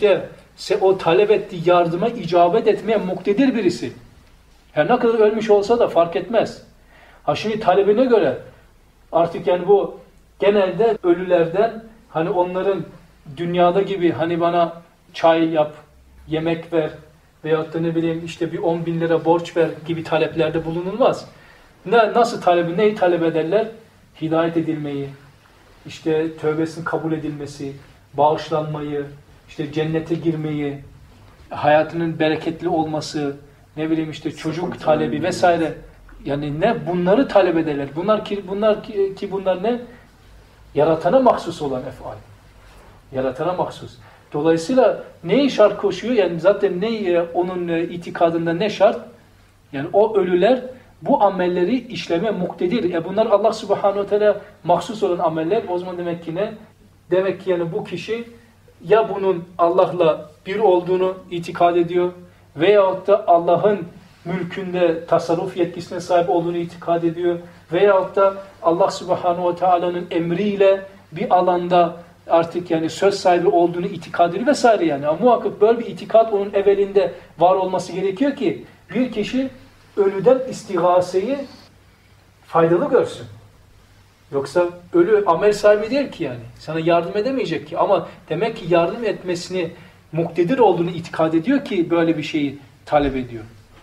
[SPEAKER 1] o talep ettiği yardıma icabet etmeye muktedir birisi. Her ne kadar ölmüş olsa da fark etmez. Şimdi talebine göre artık yani bu genelde ölülerden hani onların dünyada gibi hani bana çay yap, yemek ver veyahut da ne bileyim işte bir 10.000 lira borç ver gibi taleplerde bulunulmaz. Neyi talep ederler? Hidayet edilmeyi, işte tövbesinin kabul edilmesi, bağışlanmayı, işte cennete girmeyi, hayatının bereketli olması, ne bileyim işte çocuk talebi vesaire. Yani bunları talep ederler. Bunlar ne? Yaratana mahsus olan efal. Yaratana mahsus. Dolayısıyla neyi şart koşuyor? Yani zaten onun itikadında ne şart? Yani o ölüler bu amelleri işleme muktedir. Bunlar Allah Subhanahu ve Teala mahsus olan ameller. O zaman demek ki ne? Demek ki yani bu kişi ya bunun Allah'la bir olduğunu itikad ediyor veyahut da Allah'ın mülkünde tasarruf yetkisine sahip olduğunu itikad ediyor veyahut da Allah Subhanahu ve Teala'nın emriyle bir alanda artık yani söz sahibi olduğunu itikad ediyor vesaire yani. Ama muhakkak böyle bir itikat onun evvelinde var olması gerekiyor ki bir kişi ölüden istigaseyi faydalı görsün. Yoksa ölü amel sahibi değil ki yani. Sana yardım edemeyecek ki. Ama demek ki yardım etmesini muktedir olduğunu itikad ediyor ki böyle bir şeyi talep ediyor.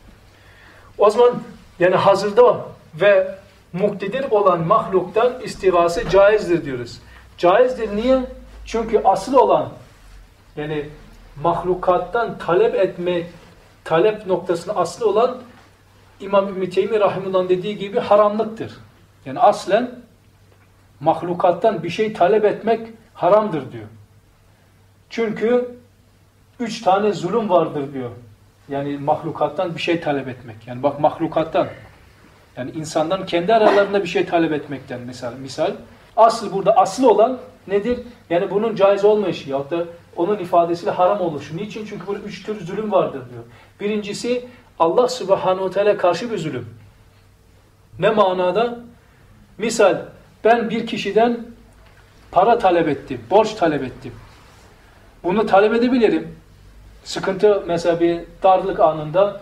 [SPEAKER 1] O zaman yani hazırda ve muktedir olan mahluktan istigase caizdir diyoruz. Caizdir niye? Çünkü asıl olan yani mahlukattan talep noktasında aslı olan İmam İbn Teymiye Rahimullah'ın dediği gibi haramlıktır. Yani aslen mahlukattan bir şey talep etmek haramdır diyor. Çünkü 3 tane zulüm vardır diyor. Yani mahlukattan bir şey talep etmek. Yani bak mahlukattan. Yani insanların kendi aralarında bir şey talep etmekten misal. Asıl burada asıl olan nedir? Yani bunun caiz olmayışı yahut da onun ifadesiyle haram oluşu. Niçin? Çünkü burada 3 tür zulüm vardır diyor. Birincisi Allah Subhanahu Teala karşı bir zulüm. Ne manada? Misal ben bir kişiden para talep ettim, borç talep ettim. Bunu talep edebilirim. Sıkıntı mesela bir darlık anında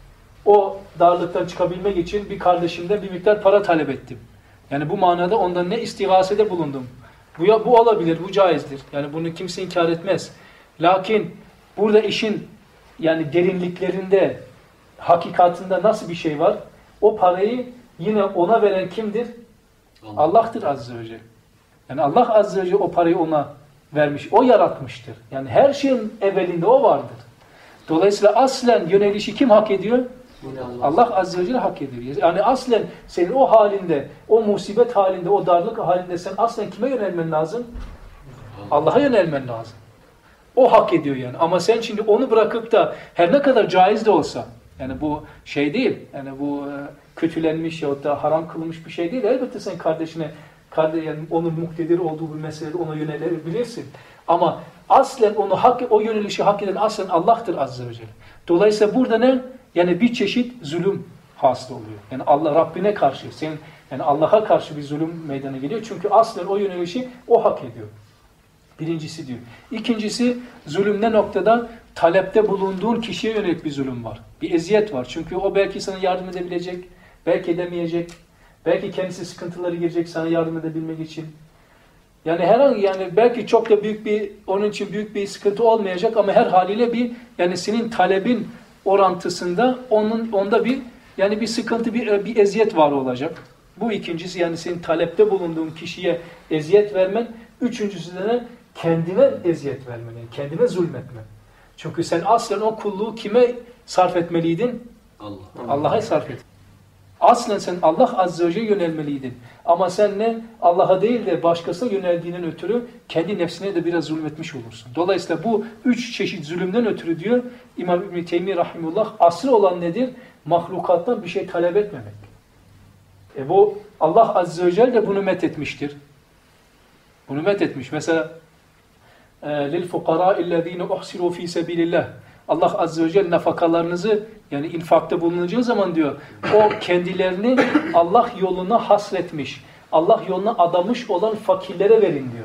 [SPEAKER 1] o darlıktan çıkabilmek için bir kardeşimden bir miktar para talep ettim. Yani bu manada ondan ne istigasede bulundum. Bu olabilir, bu caizdir. Yani bunu kimse inkar etmez. Lakin burada işin yani derinliklerinde, hakikatinde nasıl bir şey var? O parayı yine ona veren kimdir? Allah'tır Azze ve Celle. Yani Allah Azze ve Celle o parayı ona vermiş, o yaratmıştır. Yani her şeyin evvelinde o vardır. Dolayısıyla aslen yönelişi kim hak ediyor? Allah Azze ve Celle hak ediyor. Yani aslen senin o halinde, o musibet halinde, o darlık halinde sen aslen kime yönelmen lazım? Allah'a yönelmen lazım. O hak ediyor yani. Ama sen şimdi onu bırakıp da her ne kadar caiz de olsa, yani bu şey değil, yani bu kötülenmiş yahut da haram kılınmış bir şey değil. Elbette sen kardeşine, yani onun muktedir olduğu bir meselede ona yönelebilirsin. Ama aslen o yönelişi hak eden aslen Allah'tır Azze ve Celle. Dolayısıyla burada ne? Yani bir çeşit zulüm hasıl oluyor. Yani Allah Rabbine karşı, yani Allah'a karşı bir zulüm meydana geliyor. Çünkü aslen o yönelişi o hak ediyor. Birincisi diyor. İkincisi zulüm ne noktada? Talepte bulunduğun kişiye yönelik bir zulüm var. Bir eziyet var. Çünkü o belki sana yardım edebilecek, belki edemeyecek, belki kendisi sıkıntıları girecek sana yardım edebilmek için. Yani belki çok da onun için büyük bir sıkıntı olmayacak ama her haliyle yani senin talebin orantısında onda bir sıkıntı, bir eziyet var olacak. Bu ikincisi, yani senin talepte bulunduğun kişiye eziyet vermen. Üçüncüsü de ne? Kendine eziyet vermen, yani kendine zulmetmen. Çünkü sen aslen o kulluğu kime sarf etmeliydin? Allah'a sarf et. Aslen sen Allah Azze ve Celle yönelmeliydin. Ama sen ne? Allah'a değil de başkasına yöneldiğinden ötürü kendi nefsine de biraz zulmetmiş olursun. Dolayısıyla bu 3 çeşit zulümden ötürü diyor İmam İbn-i Teymiye Rahimullah, asıl olan nedir? Mahlukattan bir şey talep etmemek. Bu Allah Azze ve Celle de bunu methetmiştir. Bunu methetmiş. Mesela لِلْفُقَرَاءِ الَّذ۪ينَ اُحْسِرُوا ف۪ي سَب۪يلِ اللّٰهِ Allah Azze ve Celle nafakalarınızı, yani infakta bulunacağı zaman diyor, o kendilerini Allah yoluna hasretmiş, Allah yoluna adamış olan fakirlere verin diyor.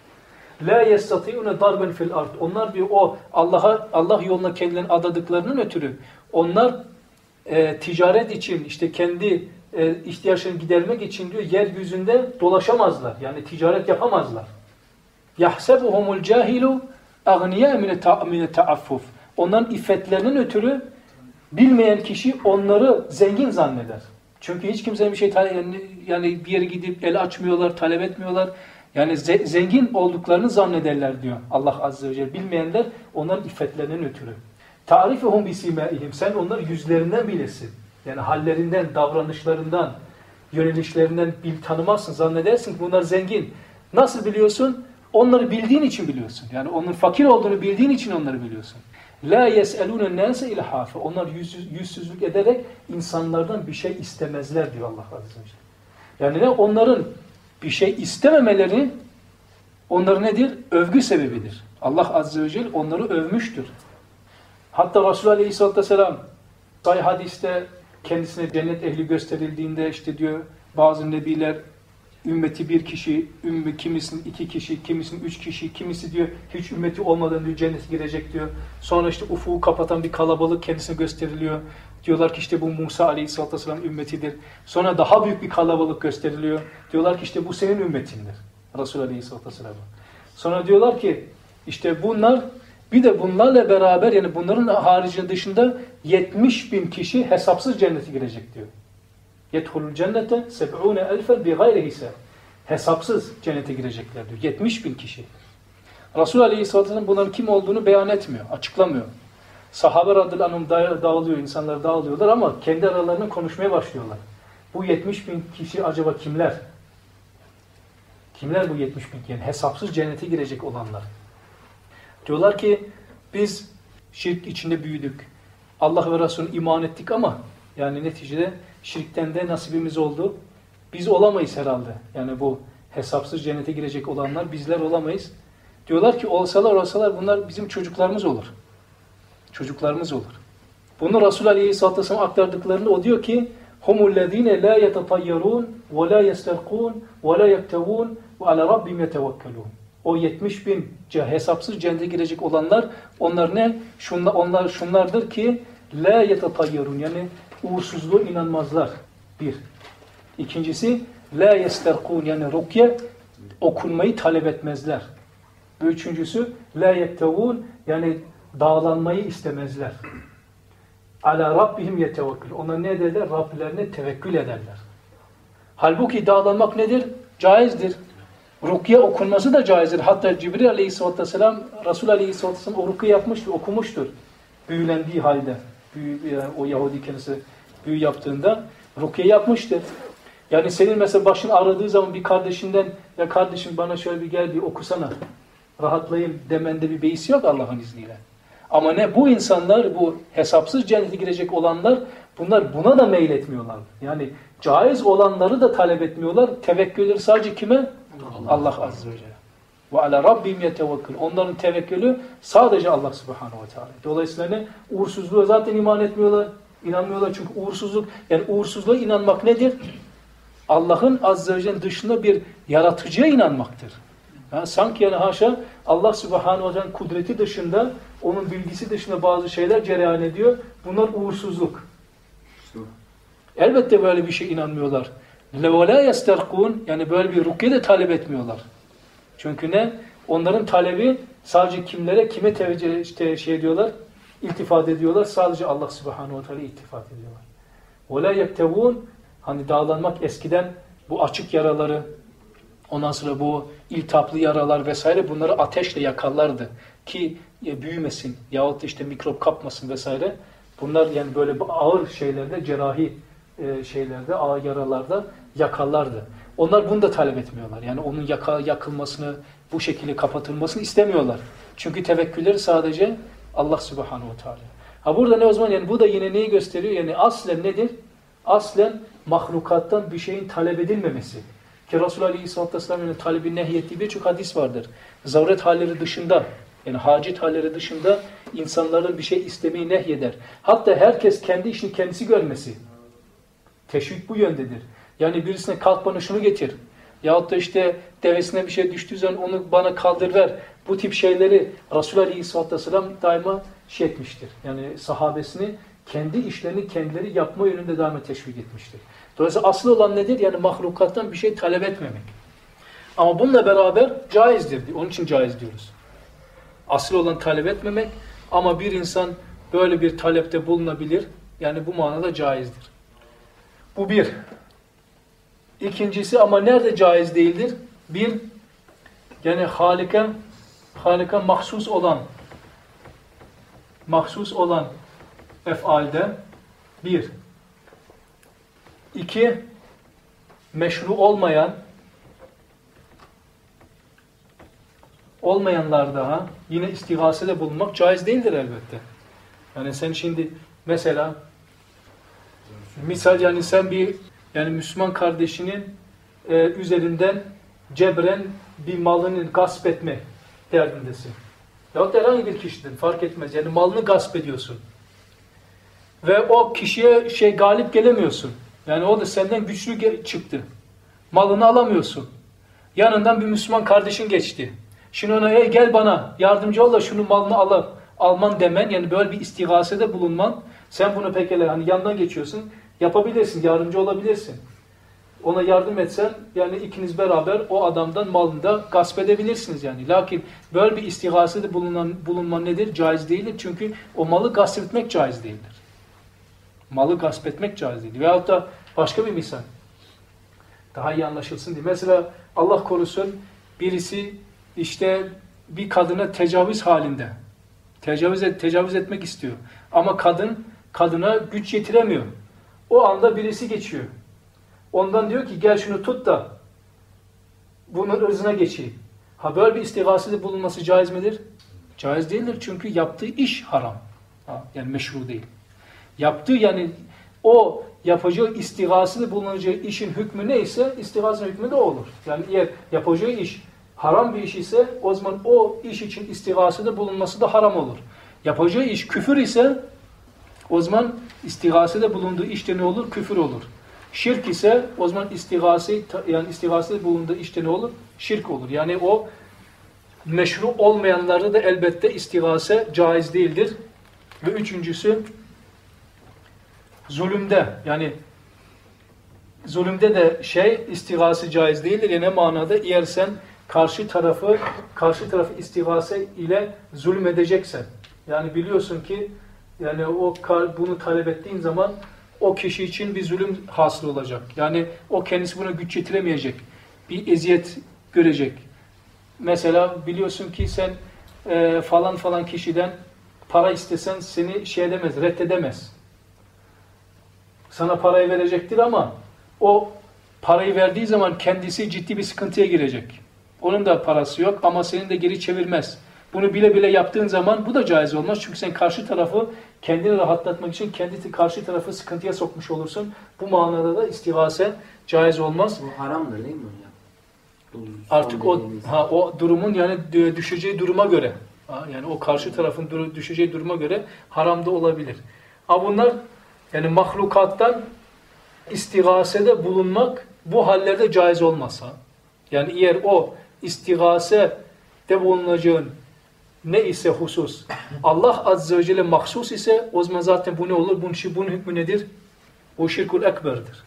[SPEAKER 1] La yestati'une darben fil ard. Onlar diyor Allah yoluna kendilerini adadıklarının ötürü onlar ticaret için, işte kendi ihtiyaçlarını gidermek için diyor yeryüzünde dolaşamazlar. Yani ticaret yapamazlar. Yahsebuhumul cahilu agniya min ta'affuf. Onların iffetlerinin ötürü bilmeyen kişi onları zengin zanneder. Çünkü hiç kimsenin bir şey yani bir yere gidip el açmıyorlar, talep etmiyorlar. Yani zengin olduklarını zannederler diyor Allah Azze ve Celle. Bilmeyenler onların iffetlerinin ötürü. Ta'rifuhum bisimâihim. Sen onları yüzlerinden bilirsin. Yani hallerinden, davranışlarından, yönelişlerinden tanımazsın. Zannedersin ki bunlar zengin. Nasıl biliyorsun? Onları bildiğin için biliyorsun. Yani onun fakir olduğunu bildiğin için onları biliyorsun. La yes'elûne nâse ilhâfe. Onlar yüzsüzlük ederek insanlardan bir şey istemezler diyor Allah Azze ve Celle. Yani ne? Onların bir şey istememeleri onların nedir? Övgü sebebidir. Allah Azze ve Celle onları övmüştür. Hatta Resulullah Aleyhisselatü Vesselam sahih hadiste kendisine cennet ehli gösterildiğinde işte diyor bazı nebiler ümmeti bir kişi, kimisinin 2 kişi, kimisinin 3 kişi, kimisi diyor hiç ümmeti olmadan diyor cennete girecek diyor. Sonra işte ufuğu kapatan bir kalabalık kendisine gösteriliyor. Diyorlar ki işte bu Musa Aleyhisselatü Vesselam ümmetidir. Sonra daha büyük bir kalabalık gösteriliyor. Diyorlar ki işte bu senin ümmetindir. Resulullah Aleyhisselatü Vesselam. Sonra diyorlar ki işte bunlar, bir de bunlarla beraber yani bunların haricinde dışında 70.000 kişi hesapsız cennete girecek diyor. يَدْخُلُ الْجَنَّةَ سَبْعُونَ أَلْفًا بِغَيْرِ حِسَابٍ. Hesapsız cennete girecekler diyor. 70.000 kişi. Resulullah Aleyhisselatü Vesselam bunların kim olduğunu beyan etmiyor, açıklamıyor. Sahabe radıyallahu anh dağılıyor, insanlar dağılıyorlar ama kendi aralarında konuşmaya başlıyorlar. Bu 70.000 kişi acaba kimler? Kimler bu 70.000? Yani hesapsız cennete girecek olanlar. Diyorlar ki biz şirk içinde büyüdük. Allah ve Resulüne iman ettik ama yani neticede şirkten de nasibimiz oldu. Biz olamayız herhalde. Yani bu hesapsız cennete girecek olanlar bizler olamayız. Diyorlar ki olsalar bunlar bizim çocuklarımız olur. Çocuklarımız olur. Bunu Resul Aleyhisselatü Vesselam aktardıklarında o diyor ki humullezine la yetatayyarun ve la yesterkun ve la yektevun ve ala rabbim yetevekkelun. O 70 bin hesapsız cennete girecek olanlar onlar ne? Onlar şunlardır ki la yetatayyarun yani uğursuzluğa inanmazlar. Bir. İkincisi la yesterkun yani rukye okunmayı talep etmezler. Ve üçüncüsü la yektevun yani dağlanmayı istemezler. Ala rabbihim yetevekkül. Onlar ne ederler? Rablerine tevekkül ederler. Halbuki dağlanmak nedir? Caizdir. Rukiye okunması da caizdir. Hatta Cibril Aleyhisselatü Vesselam, Resul Aleyhisselatü Vesselam o rukiye yapmıştır, okumuştur. Büyülendiği halde. O Yahudi kendisi büyü yaptığında rukiye yapmıştır. Yani senin mesela başın ağrıdığı zaman bir kardeşinden ya kardeşim bana şöyle bir gel bir okusana. Rahatlayayım demende bir beis yok Allah'ın izniyle. Ama ne bu insanlar, bu hesapsız cennete girecek olanlar bunlar buna da meyletmiyorlar. Yani caiz olanları da talep etmiyorlar. Tevekkülleri sadece kime? Allah Azze ve Celle. Ve ala rabbim yetevekkül. Onların tevekkülü sadece Allah Subhanahu ve Teala. Dolayısıyla ne? Uğursuzluğa zaten iman etmiyorlar. İnanmıyorlar çünkü uğursuzluk, yani uğursuzluğa inanmak nedir? Allah'ın Azze ve Celle'nin dışında bir yaratıcıya inanmaktır. Ha, sanki yani haşa Allah Subhanahu ve Teala'nın kudreti dışında, onun bilgisi dışında bazı şeyler cereyan ediyor. Bunlar uğursuzluk. Elbette böyle bir şey inanmıyorlar. وَلَا يَسْتَرْقُونَ yani böyle bir rukiye de talep etmiyorlar. Çünkü ne? Onların talebi sadece kimlere, kime teveccüh diyorlar? İltifat ediyorlar. Sadece Allah Subhanahu ve Teala iltifat ediyorlar. وَلَا يَكْتَوُونَ hani dağlanmak eskiden bu açık yaraları, ondan sonra bu iltihaplı yaralar vesaire bunları ateşle yakarlardı ki büyümesin yahut da işte mikrop kapmasın vesaire. Bunlar yani böyle ağır şeylerde, cerrahi şeylerde, ağır yaralarda yakarlardı. Onlar bunu da talep etmiyorlar. Yani onun yakılmasını, bu şekilde kapatılmasını istemiyorlar. Çünkü tevekkülleri sadece Allah Subhanahu ve Teala. Ha burada ne o zaman yani bu da yine neyi gösteriyor? Yani aslen nedir? Aslen mahlukattan bir şeyin talep edilmemesi. Ki Resulullah Aleyhisselatü Vesselam'ın talebi nehyettiği birçok hadis vardır. Zaruret halleri dışında, yani hacet halleri dışında insanların bir şey istemeyi nehyeder. Hatta herkes kendi işini kendisi görmesi. Teşvik bu yöndedir. Yani birisine kalk bana şunu getir. Yahut da işte devesine bir şey düştüğü zaman onu bana kaldır ver. Bu tip şeyleri Resulullah Aleyhisselatü Vesselam daima etmiştir. Yani sahabesini kendi işlerini kendileri yapma yönünde daima teşvik etmiştir. Dolayısıyla asıl olan nedir? Yani mahlukattan bir şey talep etmemek. Ama bununla beraber caizdir. Onun için caiz diyoruz. Asıl olan talep etmemek ama bir insan böyle bir talepte bulunabilir. Yani bu manada caizdir. Bu bir. İkincisi ama nerede caiz değildir? Bir, yani Halik'a mahsus olan ef'alde bir. İki, meşru olmayanlarda yine istigasede bulunmak caiz değildir elbette. Yani sen şimdi mesela misal yani sen bir yani Müslüman kardeşinin üzerinden cebren bir malını gasp etme derdindesin. Yahut da herhangi bir kişiden fark etmez. Yani malını gasp ediyorsun. Ve o kişiye galip gelemiyorsun. Yani o da senden güçlü çıktı. Malını alamıyorsun. Yanından bir Müslüman kardeşin geçti. Şimdi ona gel bana yardımcı ol da şunun malını alman demen, yani böyle bir istigasede bulunman, sen bunu pekala hani yandan geçiyorsun, yapabilirsin, yardımcı olabilirsin. Ona yardım etsen yani ikiniz beraber o adamdan malını da gasp edebilirsiniz yani. Lakin böyle bir istigasede bulunman nedir? Caiz değildir. Çünkü o malı gasp etmek caiz değildir. Malı gasp etmek caiz değildir. Veyahut da başka bir misal. Daha iyi anlaşılsın diye. Mesela Allah korusun birisi işte bir kadına tecavüz halinde. Tecavüz etmek istiyor. Ama kadına güç yetiremiyor. O anda birisi geçiyor. Ondan diyor ki gel şunu tut da bunun ırzına geçeyim. Ha böyle bir istigasede bulunması caiz midir? Caiz değildir çünkü yaptığı iş haram. Yani meşru değil. Yaptığı yani o yapacağı istigası bulunacağı işin hükmü neyse istigası hükmü de olur. Yani eğer yapacağı iş haram bir iş ise o zaman o iş için istigası bulunması da haram olur. Yapacağı iş küfür ise o zaman istigası bulunduğu işte ne olur? Küfür olur. Şirk ise o zaman istigası bulunduğu işte ne olur? Şirk olur. Yani o meşru olmayanlarda da elbette istigase caiz değildir. Ve üçüncüsü zulümde, yani zulümde de istigase caiz değildir. Yani ne manada? Eğer sen karşı tarafı istigase ile zulmedeceksen, yani biliyorsun ki yani bunu talep ettiğin zaman o kişi için bir zulüm hasıl olacak. Yani o kendisi buna güç yetiremeyecek. Bir eziyet görecek. Mesela biliyorsun ki sen falan kişiden para istesen seni reddedemez. Sana parayı verecektir ama o parayı verdiği zaman kendisi ciddi bir sıkıntıya girecek. Onun da parası yok ama senin de geri çevirmez. Bunu bile bile yaptığın zaman bu da caiz olmaz. Çünkü sen karşı tarafı kendini rahatlatmak için karşı tarafı sıkıntıya sokmuş olursun. Bu manada da istigase caiz olmaz.
[SPEAKER 2] Bu haramdır değil mi hocam?
[SPEAKER 1] Artık o durumun yani düşeceği duruma göre, yani o karşı tarafın düşeceği duruma göre haram da olabilir. Ama bunlar yani mahlukattan istigasede bulunmak bu hallerde caiz olmazsa, yani eğer o istigasede bulunacağın ne ise husus Allah Azze ve Celle mahsus ise o zaman zaten bu ne olur? Bunun hükmü nedir? Bu şirkul ekberdir.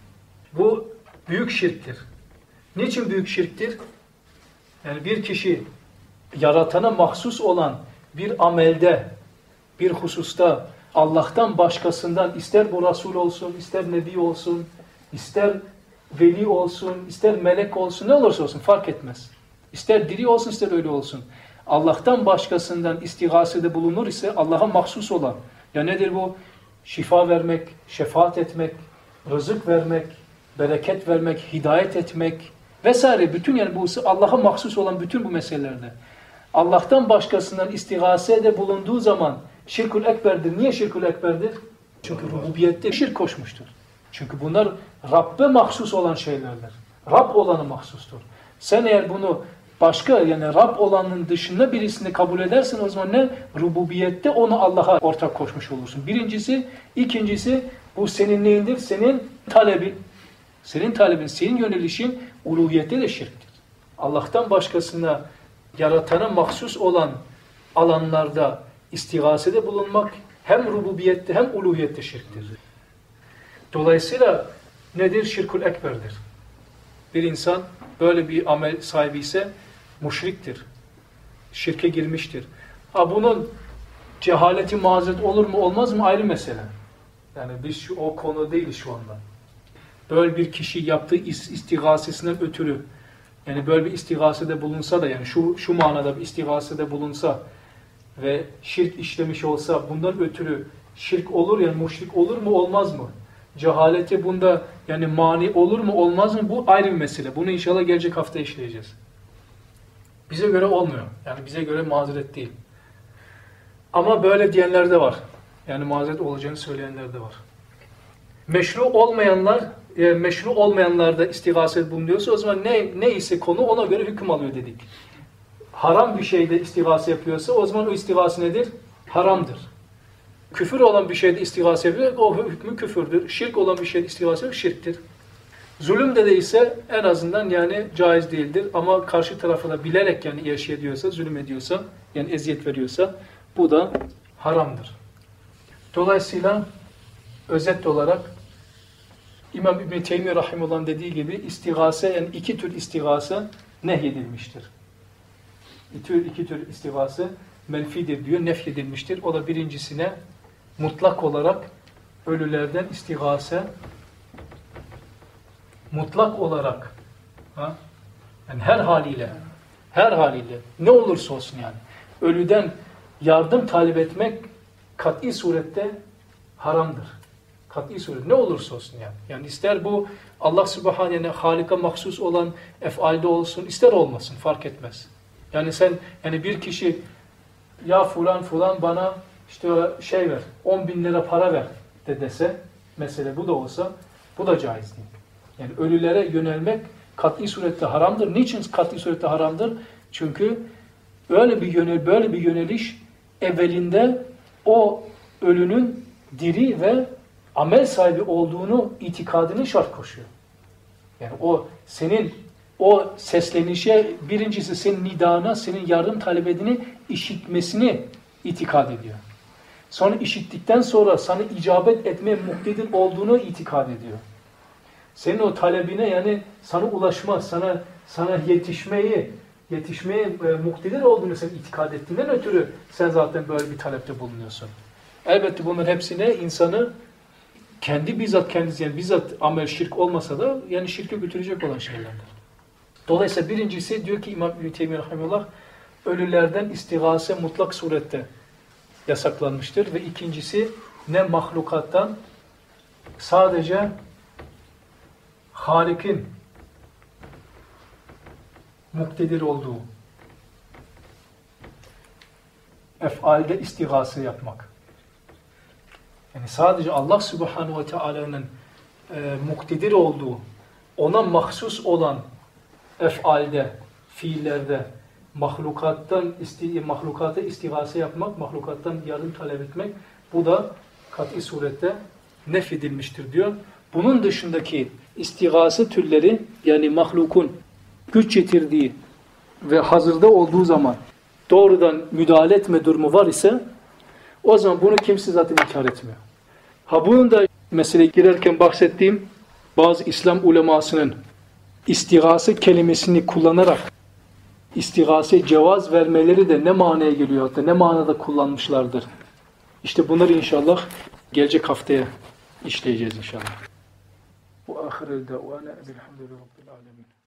[SPEAKER 1] Bu büyük şirktir. Niçin büyük şirktir? Yani bir kişi yaratana mahsus olan bir amelde, bir hususta Allah'tan başkasından ister bu Resul olsun, ister Nebi olsun, ister veli olsun, ister melek olsun, ne olursa olsun fark etmez. İster diri olsun, ister öyle olsun. Allah'tan başkasından istigasede bulunur ise Allah'a mahsus olan. Ya nedir bu? Şifa vermek, şefaat etmek, rızık vermek, bereket vermek, hidayet etmek vesaire. Bütün yani bu Allah'a mahsus olan bütün bu meselelerde. Allah'tan başkasından istigasede bulunduğu zaman şirkül ekberdir. Niye şirkül ekberdir? Çünkü rububiyette şirk koşmuştur. Çünkü bunlar Rabbe mahsus olan şeylerdir. Rab olanı mahsustur. Sen eğer bunu başka yani Rab olanın dışında birisini kabul edersen o zaman ne? Rububiyette onu Allah'a ortak koşmuş olursun. Birincisi, ikincisi bu senin neyindir? Senin talebin. Senin talebin, senin yönelişin uluhiyette de şirktir. Allah'tan başkasına yaratana mahsus olan alanlarda istigasede bulunmak hem rububiyette hem uluhiyette şirktir. Dolayısıyla nedir? Şirkül ekberdir. Bir insan böyle bir amel sahibi ise müşriktir. Şirke girmiştir. Bunun cehaleti mazeret olur mu olmaz mı ayrı mesele. Yani biz o konu değil şu anda. Böyle bir kişi yaptığı istigasesinden ötürü yani böyle bir istigasede bulunsa da yani şu manada bir istigasede bulunsa ve şirk işlemiş olsa bundan ötürü şirk olur yani müşrik olur mu olmaz mı? Cehaleti bunda yani mani olur mu olmaz mı? Bu ayrı bir mesele. Bunu inşallah gelecek hafta işleyeceğiz. Bize göre olmuyor. Yani bize göre mazeret değil. Ama böyle diyenler de var. Yani mazeret olacağını söyleyenler de var. Meşru olmayanlarda istigaset bulunuyorsa o zaman ne ise konu ona göre hüküm alıyor dedik. Haram bir şeyde istigase yapıyorsa o zaman o istigase nedir? Haramdır. Küfür olan bir şeyde istigase yapıyor, o hükmü küfürdür. Şirk olan bir şeyde istigase yapıyor, şirktir. Zulümde de ise en azından yani caiz değildir. Ama karşı tarafa da bilerek yani ediyorsa, zulüm ediyorsa, yani eziyet veriyorsa bu da haramdır. Dolayısıyla özet olarak İmam İbn-i Teymiye Rahimullah'ın dediği gibi istigase yani iki tür istigase nehyedilmiştir. İki tür istigase menfidir diyor, nefyedilmiştir. O da birincisine mutlak olarak ölülerden istigase mutlak olarak yani her haliyle ne olursa olsun yani ölüden yardım talep etmek kat'i surette haramdır. Kat'i surette ne olursa olsun yani. Yani ister bu Allah Subhanahu yani Halik'a mahsus olan ef'alde olsun, ister olmasın fark etmez. Yani sen yani bir kişi ya fulan bana işte ver 10.000 lira para ver dese mesele bu da olsa bu da caiz değil. Yani ölülere yönelmek kat'i surette haramdır. Niçin kat'i surette haramdır? Çünkü böyle bir yöneliş evvelinde o ölünün diri ve amel sahibi olduğunu itikadını şart koşuyor. Yani o seslenişe, birincisi senin nidana, senin yardım talep edini işitmesini itikad ediyor. Sonra işittikten sonra sana icabet etmeye muktedir olduğunu itikad ediyor. Senin o talebine, yani sana ulaşma, sana yetişmeye muktedir olduğunu sen itikad ettiğinden ötürü sen zaten böyle bir talepte bulunuyorsun. Elbette bunların hepsine insanı bizzat amel şirk olmasa da yani şirke götürecek olan şeylerdir. Dolayısıyla birincisi diyor ki İmam İbn Teymiyye rahimehullah, ölülerden istigase mutlak surette yasaklanmıştır ve ikincisi ne mahlukattan, sadece Halik'in muktedir olduğu ef'alde istigase yapmak. Yani sadece Allah Subhanahu ve Teala'nın muktedir olduğu, ona mahsus olan ef'alde, fiillerde mahlukata istigase yapmak, mahlukattan yardım talep etmek, bu da kat'i surette nefedilmiştir diyor. Bunun dışındaki istigase türleri, yani mahlukun güç getirdiği ve hazırda olduğu zaman doğrudan müdahale etme durumu var ise o zaman bunu kimse zaten inkar etmiyor. Bunun da meseleye girerken bahsettiğim bazı İslam ulemasının istigase kelimesini kullanarak istigase cevaz vermeleri de ne manaya geliyor, hatta ne manada kullanmışlardır. İşte bunları inşallah gelecek haftaya işleyeceğiz inşallah. Bu ahirel davana elhamdülillahi rabbil alemin.